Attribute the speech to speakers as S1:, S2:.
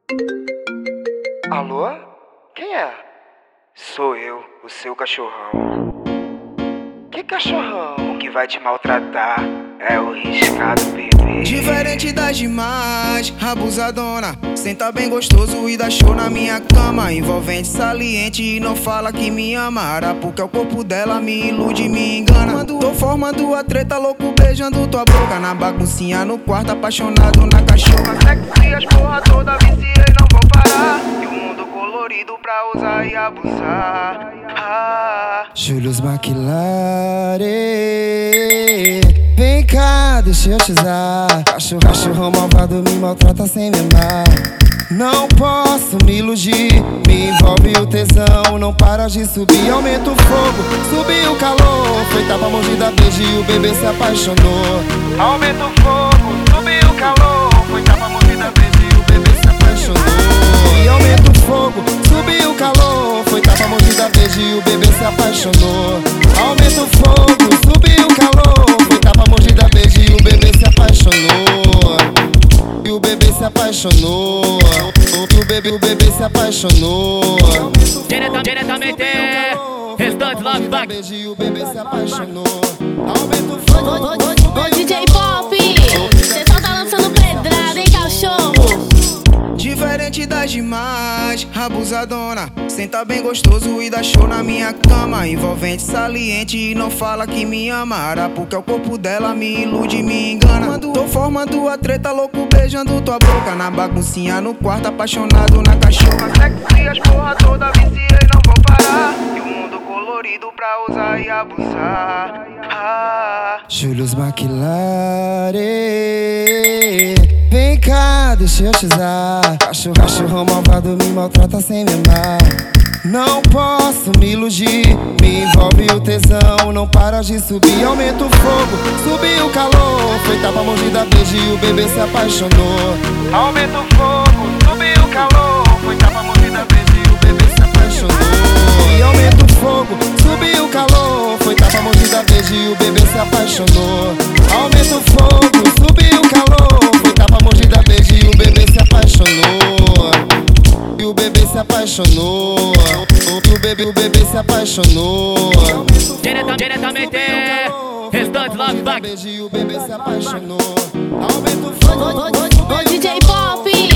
S1: Alô? Quem é? Sou eu, o seu cachorrão. Que cachorrão que vai te maltratar? É o riscado, bebê.
S2: Diferente das demais, abusadona. Senta bem gostoso e dá show na minha cama. Envolvente, saliente e não fala que me ama. Arapuca é o corpo dela, me ilude, me engana. Tô formando a treta, louco beijando tua boca. Na baguncinha no quarto, apaixonado na cachorra. Sexy as porra toda, viciei, não vou parar. E o mundo colorido pra usar e abusar. Julius Maquilare, vem cá, deixa eu te usar. Cachorro malvado me maltrata sem me amar. Não posso me iludir, me envolve o tesão. Não para de subir, aumenta o fogo, subiu o calor. Foi tapa, mordida, beijo e o bebê se apaixonou. Aumenta o fogo, subiu o calor. Foi tapa, mordida, beijo e o bebê se apaixonou. E aumenta o fogo, subiu o calor. Foi tapa, mordida, beijo e o bebê se apaixonou. Aumenta o fogo, subiu o calor. Foi tapa, mordida, beijo e o bebê se apaixonou. E o bebê se apaixonou. O bebê se apaixonou.
S3: Diretamente Restante Love Back.
S2: E o bebê se apaixonou. Aumenta o fogo.
S4: Ô DJ Pop, cê só tá lançando pedrada, hein, cachorro?
S2: Diferente das demais, abusadona. Senta bem gostoso e dá show na minha cama. Envolvente, saliente e não fala que me ama. Arapuca é o corpo dela, me ilude, me engana. Tô formando a treta, louco beijando tua boca. Na baguncinha no quarto, apaixonado na cachorra. Sexy as porra toda, viciei, não vou parar. E o mundo colorido pra usar e abusar. Julius Maquilare, vem cá, deixa eu te usar. Cachorro malvado me maltrata sem me amar. Não posso me iludir, me envolve o tesão. Não para de subir, aumenta o fogo, subiu o calor. Foi tapa, mordida, beijo e o bebê se apaixonou. Aumenta o fogo, subiu o calor. Foi tapa, mordida, beijo e o bebê se apaixonou. E aumenta o fogo, subiu o calor. Foi tapa, mordida, beijo e o bebê se apaixonou. Aumenta o fogo, subiu o calor. Foi tapa, mordida, beijo e o bebê se apaixonou. E o bebê se apaixonou. O bebê se apaixonou.
S3: Diretamente Restante Love Back.
S2: E o bebê se apaixonou. Aumenta o fogo.
S4: Ô DJ Pop,